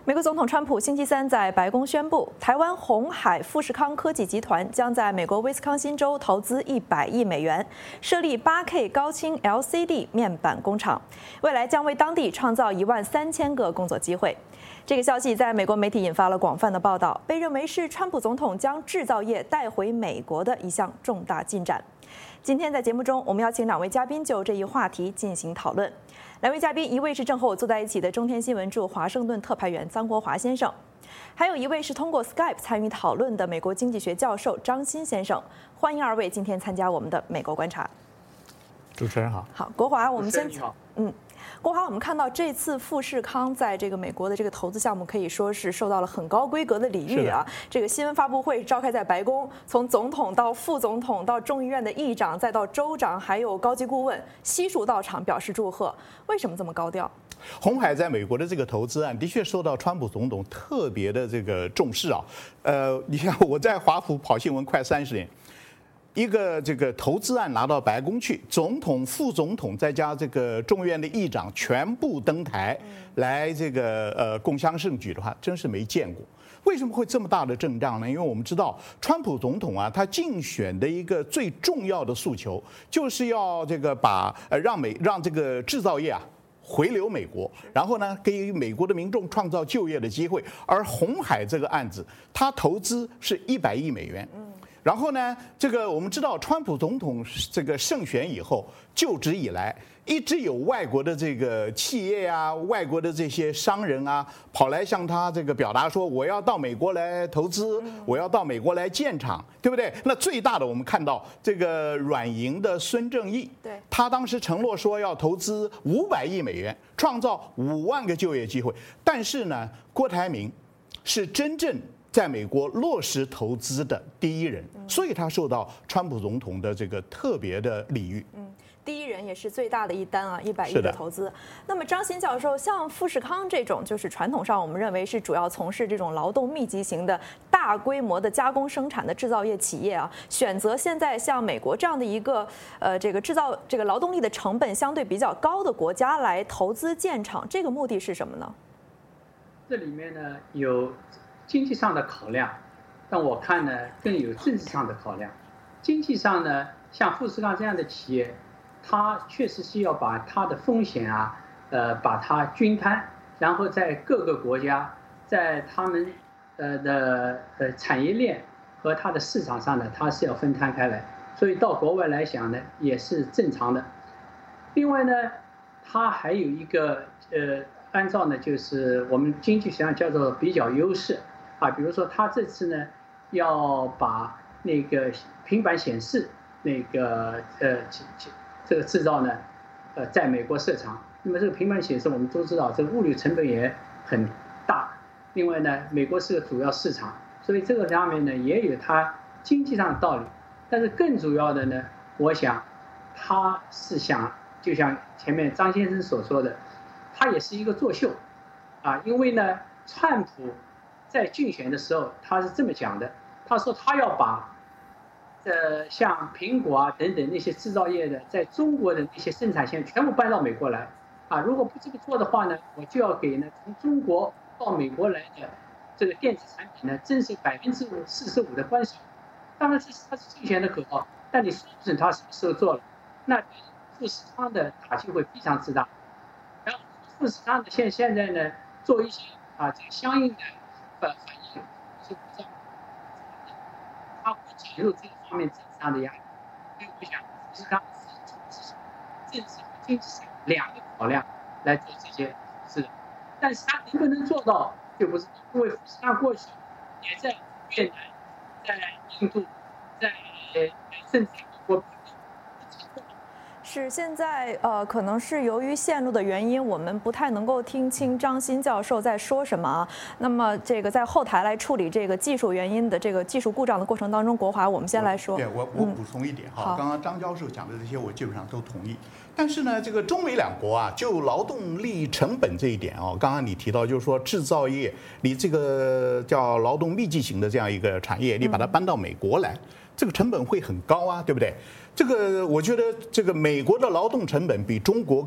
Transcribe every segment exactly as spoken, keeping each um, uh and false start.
美国总统川普星期三在白宫宣布，台湾鸿海富士康科技集团将在美国威斯康星州投资一百亿美元，设立 八 K 高清 L C D 面板工厂，未来将为当地创造一万三千个工作机会。这个消息在美国媒体引发了广泛的报道，被认为是川普总统将制造业带回美国的一项重大进展。今天在节目中，我们邀请两位嘉宾就这一话题进行讨论。两位嘉宾，一位是正和我坐在一起的中天新闻驻华盛顿特派员张国华先生，还有一位是通过 Skype 参与讨论的美国经济学教授张欣先生。欢迎二位今天参加我们的美国观察。 主持人好。 好，国华，我们先你好。 嗯。国华，我们看到这次富士康在这个美国的这个投资项目可以说是受到了很高规格的礼遇啊。这个新闻发布会召开在白宫，从总统到副总统到众议院的议长，再到州长，还有高级顾问悉数到场表示祝贺。为什么这么高调？ 鸿海在美国的这个投资案的确受到川普总统特别的这个重视啊。呃，你看我在华府跑新闻快三十年。一个这个投资案拿到白宫去，总统、副总统再加这个众议院的议长全部登台来这个呃共襄盛举的话，真是没见过。为什么会这么大的阵仗呢？因为我们知道，川普总统啊，他竞选的一个最重要的诉求就是要这个把呃让美让这个制造业啊回流美国，然后呢，给美国的民众创造就业的机会。而鸿海这个案子，他投资是一百亿美元。然后呢，这个我们知道，川普总统这个胜选以后就职以来，一直有外国的这个企业啊、外国的这些商人啊，跑来向他这个表达说，我要到美国来投资，我要到美国来建厂，对不对？那最大的我们看到这个软银的孙正义， 对， 他当时承诺说要投资五百亿美元，创造五万个就业机会。但是呢，郭台铭是真正在美国落实投资的第一人，所以他受到川普总统的这个特别的礼遇。 嗯，第一人也是最大的一单啊，一百亿的投资。那么张欣教授，像富士康这种，就是传统上我们认为是主要从事这种劳动密集型的大规模的加工生产的制造业企业啊，选择现在像美国这样的一个呃这个制造这个劳动力的成本相对比较高的国家来投资建厂，这个目的是什么呢？ 这里面呢有经济上的考量，但我看呢更有政治上的考量。经济上呢，像富士康这样的企业，它确实是要把它的风险啊，呃，把它均摊，然后在各个国家，在他们呃的呃产业链和它的市场上呢，它是要分摊开来。所以到国外来讲呢，也是正常的。另外呢，它还有一个呃，按照呢就是我们经济学上叫做比较优势。啊，比如说他这次呢，要把那个平板显示那个呃这个制造呢，呃，在美国设厂。那么这个平板显示我们都知道，这个物流成本也很大。另外呢，美国是个主要市场，所以这个方面呢也有它经济上的道理。但是更主要的呢，我想他是想，就像前面张先生所说的，他也是一个作秀，啊，因为呢，川普在竞选的时候，他是这么讲的，他说他要把，呃，像苹果啊等等那些制造业的，在中国的那些生产线全部搬到美国来，啊，如果不这么做的话呢，我就要给呢从中国到美国来的这个电子产品呢征收百分之四十五的关税。当然这是他是竞选的口号，但你说不准他什么时候做了，那对富士康的打击会非常之大。然后富士康的现现在呢做一些啊这个相应的反应，是比较，它会减弱这个方面政治上的压力。所以我想，富士康是从政治和经济上两个考量来做这些事，但是它能不能做到，就不是因为富士康过去也在越南、在印度、在甚至美国。 是现在呃，可能是由于线路的原因，我们不太能够听清张欣教授在说什么啊。那么这个在后台来处理这个技术原因的这个技术故障的过程当中，国华我们先来说。 对，我我补充一点哈，刚刚张教授讲的这些我基本上都同意。但是呢，这个中美两国啊，就劳动力成本这一点哦，刚刚你提到就是说制造业，你这个叫劳动密集型的这样一个产业，你把它搬到美国来，这个成本会很高啊，对不对？这个我觉得这个美国的劳动成本比中国高，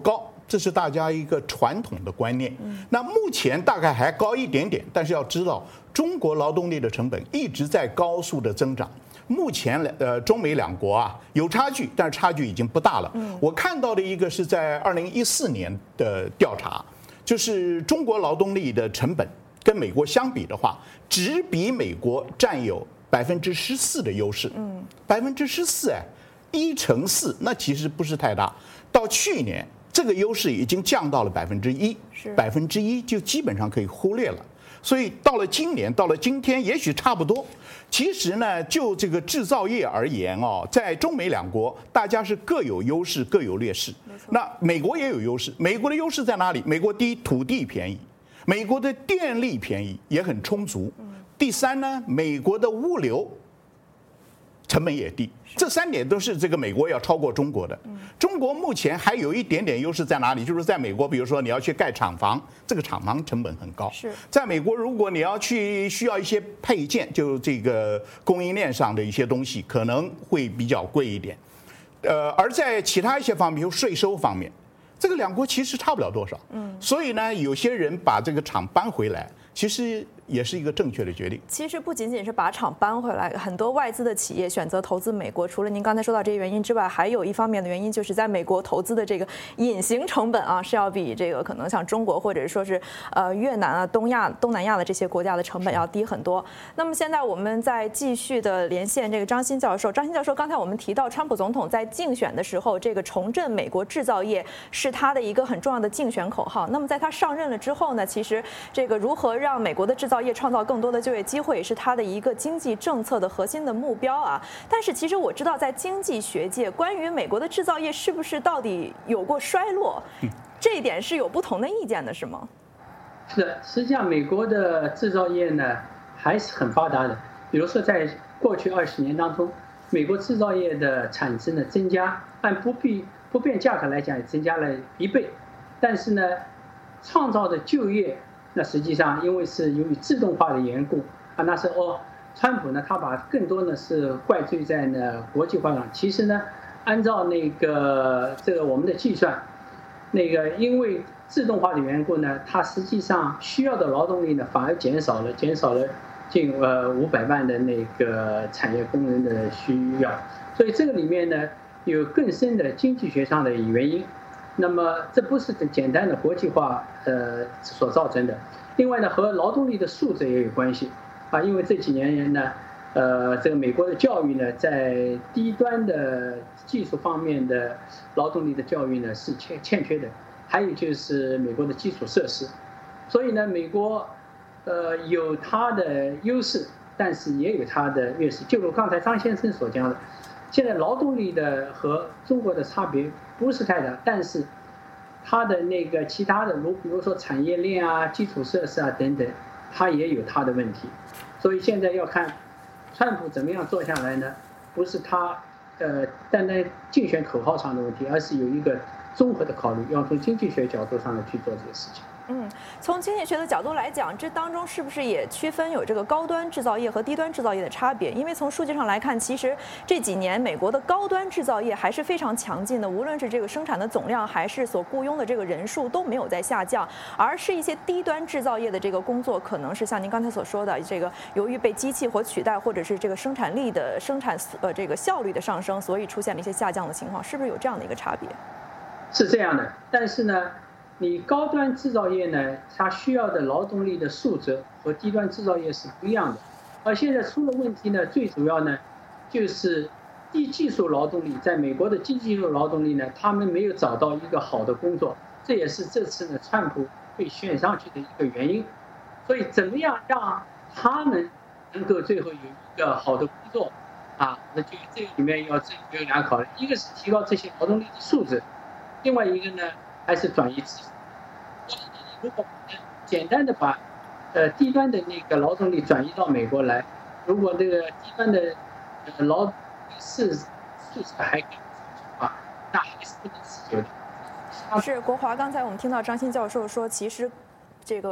这是大家一个传统的观念。那目前大概还高一点点，但是要知道，中国劳动力的成本一直在高速的增长。目前呃，中美两国啊有差距，但是差距已经不大了。我看到的一个是在二零一四年的调查，就是中国劳动力的成本跟美国相比的话，只比美国占有百分之十四的优势。嗯，百分之十四哎。一乘四，那其实不是太大。到去年，这个优势已经降到了百分之一，百分之一就基本上可以忽略了。所以到了今年，到了今天，也许差不多。其实呢，就这个制造业而言哦，在中美两国，大家是各有优势，各有劣势。那美国也有优势，美国的优势在哪里？美国第一，土地便宜；美国的电力便宜，也很充足。第三呢，美国的物流成本也低，这三点都是这个美国要超过中国的。中国目前还有一点点优势在哪里？就是在美国，比如说你要去盖厂房，这个厂房成本很高。 是在美国，如果你要去需要一些配件，就这个供应链上的一些东西，可能会比较贵一点。呃，而在其他一些方面，比如税收方面，这个两国其实差不了多少。嗯，所以呢，有些人把这个厂搬回来，其实也是一个正确的决定。 其实不仅仅是把厂搬回来，很多外资的企业选择投资美国，除了您刚才说到这些原因之外，还有一方面的原因就是在美国投资的这个隐形成本啊，是要比这个可能像中国或者说是呃越南啊、东亚、东南亚的这些国家的成本要低很多。那么现在我们再继续的连线这个张欣教授。张欣教授，刚才我们提到川普总统在竞选的时候，这个重振美国制造业是他的一个很重要的竞选口号。那么在他上任了之后呢，其实这个如何让美国的制造业创造更多的就业机会，是他的一个经济政策的核心的目标啊。但是其实我知道，在经济学界，关于美国的制造业是不是到底有过衰落，这一点是有不同的意见的，是吗？ 是的，实际上美国的制造业呢还是很发达的。比如说，在过去二十年当中，美国制造业的产值呢增加，按不变不变价格来讲，也增加了一倍。但是呢，创造的就业，那实际上因为是由于自动化的缘故啊，那是哦，川普呢他把更多呢是怪罪在呢国际化上。其实呢，按照那个这个我们的计算，那个因为自动化的缘故呢，它实际上需要的劳动力呢反而减少了，减少了近呃五百万的那个产业工人的需要。所以这个里面呢有更深的经济学上的原因。那么这不是简单的国际化呃所造成的。另外呢，和劳动力的素质也有关系啊，因为这几年呢，呃，这个美国的教育呢，在低端的技术方面的劳动力的教育呢是欠欠缺的。还有就是美国的基础设施，所以呢，美国呃有它的优势，但是也有它的劣势。就如刚才张先生所讲的，现在劳动力的和中国的差别不是太大，但是它的那个其他的，如比如说产业链啊、基础设施啊等等，它也有它的问题。所以现在要看川普怎么样做下来呢？不是他呃单单竞选口号上的问题，而是有一个综合的考虑，要从经济学角度上来去做这个事情。 嗯，从经济学的角度来讲，这当中是不是也区分有这个高端制造业和低端制造业的差别？因为从数据上来看，其实这几年美国的高端制造业还是非常强劲的，无论是这个生产的总量，还是所雇佣的这个人数都没有在下降，而是一些低端制造业的这个工作，可能是像您刚才所说的，这个由于被机器所取代，或者是这个生产力的生产呃这个效率的上升，所以出现了一些下降的情况，是不是有这样的一个差别？ 是这样的，但是呢，你高端制造业呢，它需要的劳动力的素质和低端制造业是不一样的。而现在出了问题呢，最主要呢，就是低技术劳动力，在美国的低技术劳动力呢，他们没有找到一个好的工作，这也是这次呢，川普被选上去的一个原因。所以，怎么样让他们能够最后有一个好的工作啊？那就这个里面要有两个考虑，一个是提高这些劳动力的素质。另外一个呢，还是转移知识。如果简单的把呃低端的那个劳动力转移到美国来，如果这个低端的呃劳是素质还可以啊，那还是不能持久的。 是国华，刚才我们听到张欣教授说，其实这个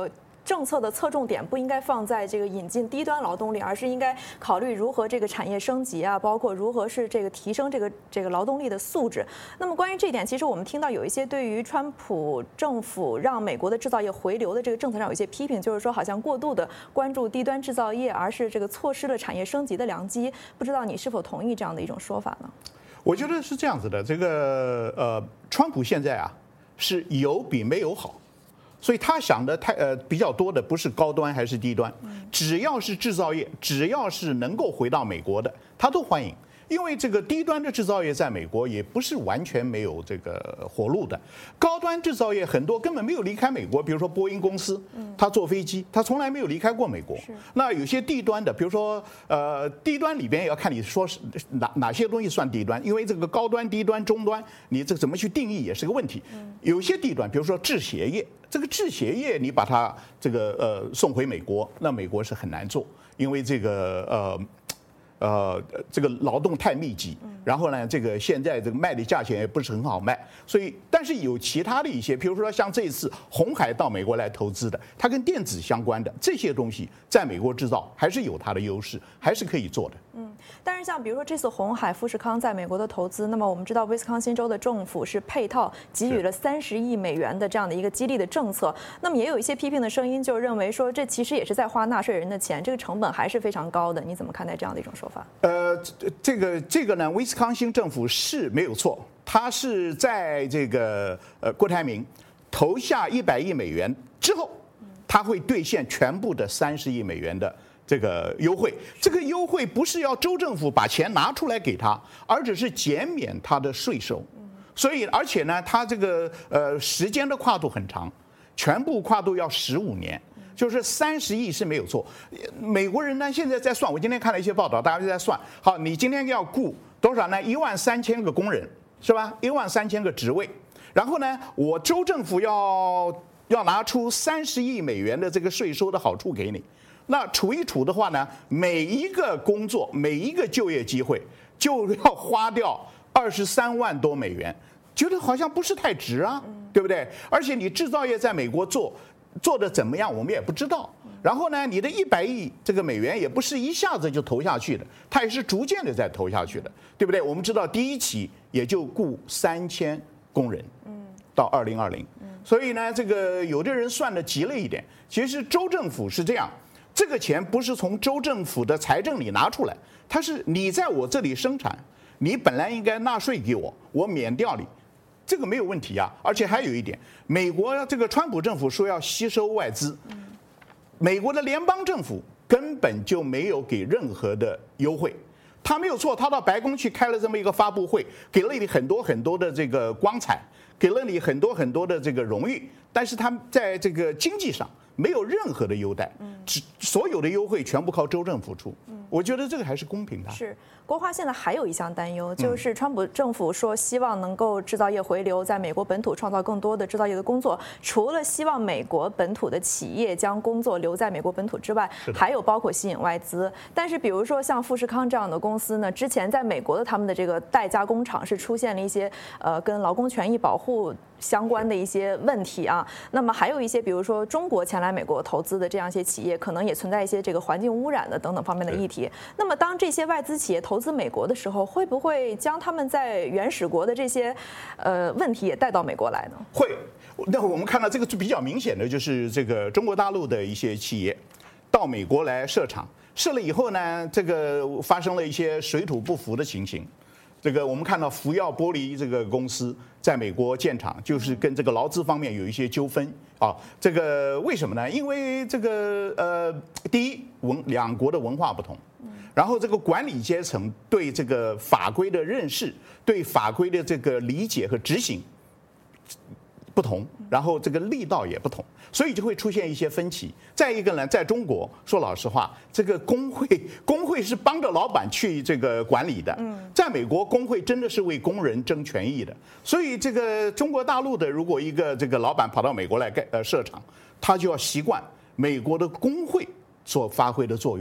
政策的侧重点不应该放在这个引进低端劳动力，而是应该考虑如何这个产业升级啊，包括如何是这个提升这个这个劳动力的素质。那么关于这一点，其实我们听到有一些对于川普政府让美国的制造业回流的这个政策上有一些批评，就是说好像过度的关注低端制造业，而是这个错失了产业升级的良机。不知道你是否同意这样的一种说法呢？ 我觉得是这样子的，这个呃，川普现在啊是有比没有好。所以他想的太呃比较多的不是高端还是低端，只要是制造业，只要是能够回到美国的，他都欢迎。因为这个低端的制造业在美国也不是完全没有这个活路的，高端制造业很多根本没有离开美国，比如说波音公司，他坐飞机，他从来没有离开过美国。那有些低端的，比如说呃低端里边也要看你说是哪哪些东西算低端，因为这个高端、低端、中端，你这怎么去定义也是个问题。有些低端，比如说制鞋业，这个制鞋业你把它这个呃送回美国，那美国是很难做，因为这个呃。呃，这个劳动太密集，然后呢，这个现在这个卖的价钱也不是很好卖，所以但是有其他的一些，比如说像这一次鸿海到美国来投资的，它跟电子相关的这些东西，在美国制造还是有它的优势，还是可以做的。 嗯，但是像比如说这次鸿海、富士康在美国的投资，那么我们知道威斯康星州的政府是配套给予了三十亿美元的这样的一个激励的政策，那么也有一些批评的声音，就认为说这其实也是在花纳税人的钱，这个成本还是非常高的。你怎么看待这样的一种说法？ 呃，这个这个呢，威斯康星政府是没有错，他是在这个呃郭台铭投下一百亿美元之后，他会兑现全部的三十亿美元的这个优惠。这个优惠不是要州政府把钱拿出来给他，而只是减免他的税收。所以，而且呢，他这个呃时间的跨度很长，全部跨度要十五年。就是三十亿是没有错，美国人呢现在在算，我今天看了一些报道，大家就在算，好，你今天要雇多少呢？一万三千个工人，是吧？一万三千个职位，然后呢，我州政府要要拿出三十亿美元的这个税收的好处给你，那除一除的话呢，每一个工作，每一个就业机会就要花掉二十三万多美元，觉得好像不是太值啊，对不对？而且你制造业在美国做。做的怎么样，我们也不知道。然后呢，你的一百亿这个美元也不是一下子就投下去的，它也是逐渐的在投下去的，对不对？我们知道第一期也就雇三千工人，到二零二零。所以呢，这个有的人算的急了一点。其实州政府是这样，这个钱不是从州政府的财政里拿出来，它是你在我这里生产，你本来应该纳税给我，我免掉你。这个没有问题啊，而且还有一点，美国这个川普政府说要吸收外资，美国的联邦政府根本就没有给任何的优惠，他没有错，他到白宫去开了这么一个发布会，给了你很多很多的这个光彩，给了你很多很多的这个荣誉，但是他在这个经济上没有任何的优待，只所有的优惠全部靠州政府出，我觉得这个还是公平的。 是。国华现在还有一项担忧，就是川普政府说希望能够制造业回流，在美国本土创造更多的制造业的工作。除了希望美国本土的企业将工作留在美国本土之外，还有包括吸引外资。但是，比如说像富士康这样的公司呢，之前在美国的他们的这个代加工厂是出现了一些呃跟劳工权益保护相关的一些问题啊。那么还有一些，比如说中国前来美国投资的这样一些企业，可能也存在一些这个环境污染的等等方面的议题。那么当这些外资企业投资美国的时候，会不会将他们在原始国的这些呃问题也带到美国来呢？ 会。那我们看到这个比较明显的就是这个中国大陆的一些企业到美国来设厂，设了以后呢，这个发生了一些水土不服的情形。这个我们看到福耀玻璃这个公司在美国建厂，就是跟这个劳资方面有一些纠纷啊。这个为什么呢？因为这个呃，第一文两国的文化不同，然后这个管理阶层对这个法规的认识、对法规的这个理解和执行不同，然后这个力道也不同，所以就会出现一些分歧。再一个呢，在中国说老实话，这个工会工会是帮着老板去这个管理的，在美国工会真的是为工人争权益的。所以这个中国大陆的如果一个这个老板跑到美国来盖呃设厂，他就要习惯美国的工会所发挥的作用。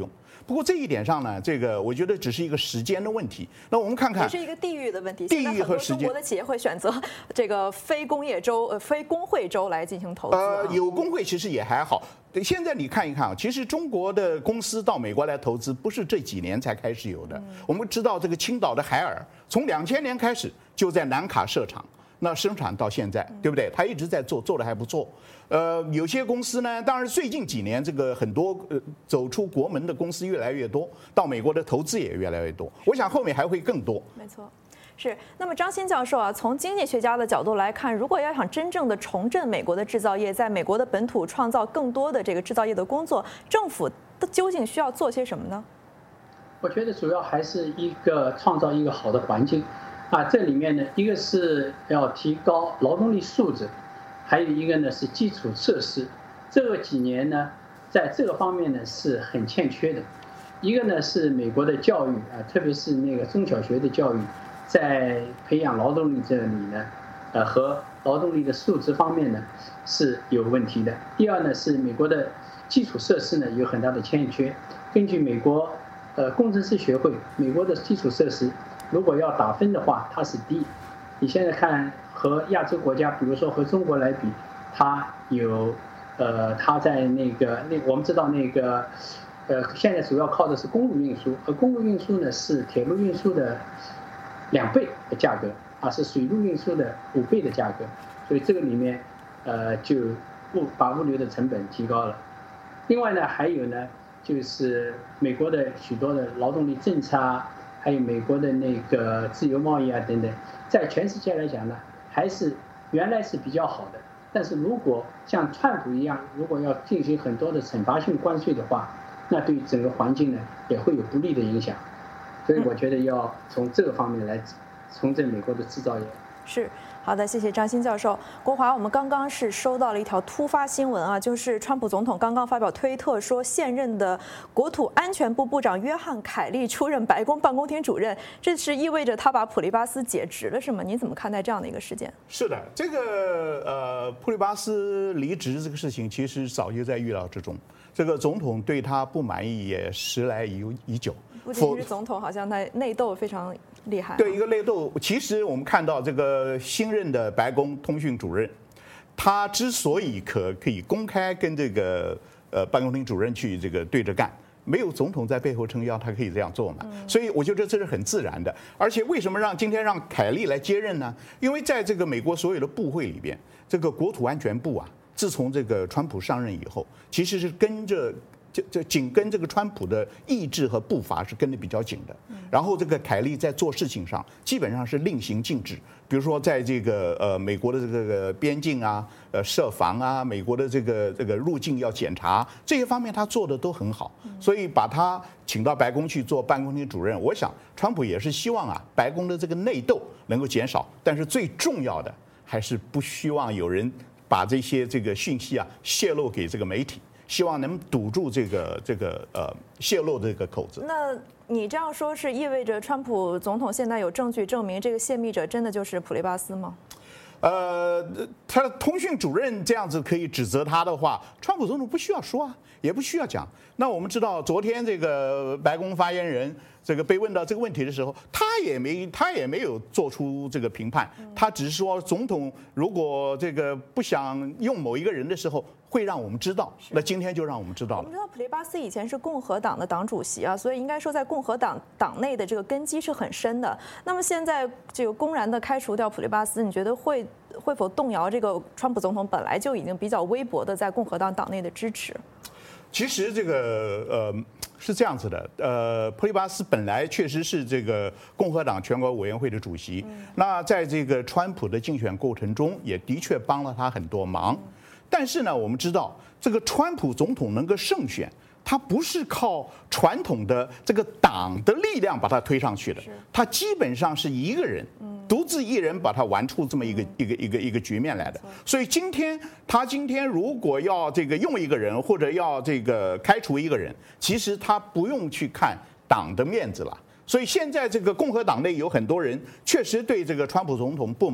不过这一点上呢，这个我觉得只是一个时间的问题。那我们看看， 也是一个地域的问题。 地域和时间， 中国的企业会选择这个非工业州、呃非工会州来进行投资。 呃，有工会其实也还好。对，现在你看一看啊，其实中国的公司到美国来投资，不是这几年才开始有的。我们知道这个青岛的海尔，从两千年开始就在南卡设厂。那生产到现在，对不对？他一直在做，做得还不错。呃，有些公司呢，当然最近几年这个很多呃走出国门的公司越来越多，到美国的投资也越来越多。我想后面还会更多。 没错。是，那么张欣教授啊，从经济学家的角度来看，如果要想真正的重振美国的制造业，在美国的本土创造更多的这个制造业的工作，政府究竟需要做些什么呢？ 我觉得主要还是一个创造一个好的环境。啊，这里面呢，一个是要提高劳动力素质，还有一个呢是基础设施。这个几年呢，在这个方面呢是很欠缺的。一个呢是美国的教育啊，特别是那个中小学的教育，在培养劳动力这里呢，呃和劳动力的素质方面呢是有问题的。第二呢是美国的基础设施呢有很大的欠缺。根据美国呃工程师学会，美国的基础设施，如果要打分的话，它是低。你现在看和亚洲国家，比如说和中国来比，它有，呃，它在那个那我们知道那个，呃，现在主要靠的是公路运输，而公路运输呢是铁路运输的两倍的价格，啊，是水路运输的五倍的价格，所以这个里面，呃，就物把物流的成本提高了。另外呢，还有呢，就是美国的许多的劳动力政策啊。还有美国的那个自由贸易啊等等，在全世界来讲呢，还是原来是比较好的。但是如果像川普一样，如果要进行很多的惩罚性关税的话，那对整个环境呢也会有不利的影响。所以我觉得要从这个方面来重振美国的制造业。 是。好的，谢谢张欣教授。国华，我们刚刚是收到了一条突发新闻啊，就是川普总统刚刚发表推特说，现任的国土安全部部长约翰·凯利出任白宫办公厅主任，这是意味着他把普利巴斯解职了，是吗？您怎么看待这样的一个事件？ 是的，这个呃，普利巴斯离职这个事情，其实早就在预料之中。这个总统对他不满意也时来已已久。 不仅是总统，好像他内斗非常厉害。 对，一个内斗。其实我们看到这个新任的白宫通讯主任，他之所以可可以公开跟这个呃办公厅主任去这个对着干，没有总统在背后撑腰，他可以这样做嘛？所以我觉得这是很自然的。而且为什么让今天让凯利来接任呢？因为在这个美国所有的部会里边，这个国土安全部啊，自从这个川普上任以后，其实是跟着。这这紧跟这个川普的意志和步伐是跟得比较紧的，然后这个凯利在做事情上基本上是令行禁止，比如说在这个呃美国的这个边境啊、呃设防啊、美国的这个这个入境要检查这些方面他做的都很好，所以把他请到白宫去做办公厅主任，我想川普也是希望啊白宫的这个内斗能够减少，但是最重要的还是不希望有人把这些这个讯息啊泄露给这个媒体。希望能堵住这个这个呃泄露的这个口子。 那你这样说是意味着川普总统现在有证据证明这个泄密者真的就是普利巴斯吗？ 呃，他的通讯主任这样子可以指责他的话，川普总统不需要说啊，也不需要讲。那我们知道，昨天这个白宫发言人这个被问到这个问题的时候，他也没他也没有做出这个评判，他只是说总统如果这个不想用某一个人的时候，会让我们知道。那今天就让我们知道了。 我们知道普利巴斯以前是共和党的党主席啊，所以应该说在共和党党内的这个根基是很深的。那么现在这个公然的开除掉普利巴斯，你觉得会会否动摇这个川普总统本来就已经比较微薄的在共和党党内的支持？ 其实这个呃是这样子的，呃，普利巴斯本来确实是这个共和党全国委员会的主席，那在这个川普的竞选过程中，也的确帮了他很多忙。但是呢，我们知道这个川普总统能够胜选，他不是靠传统的这个党的力量把他推上去的，他基本上是一个人。独自一人把他玩出这么一个一个一个一个局面来的，所以今天他今天如果要这个用一个人或者要这个开除一个人，其实他不用去看党的面子了。所以现在这个共和党内有很多人确实对这个川普总统不满，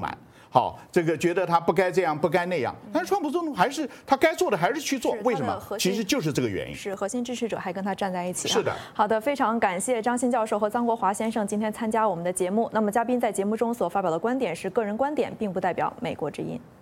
好，这个觉得他不该这样，不该那样。但是川普总统还是他该做的还是去做，为什么？其实就是这个原因。 是核心支持者还跟他站在一起、啊。 是的。 好的，非常感谢张欣教授和臧国华先生今天参加我们的节目。那么嘉宾在节目中所发表的观点是个人观点，并不代表美国之音。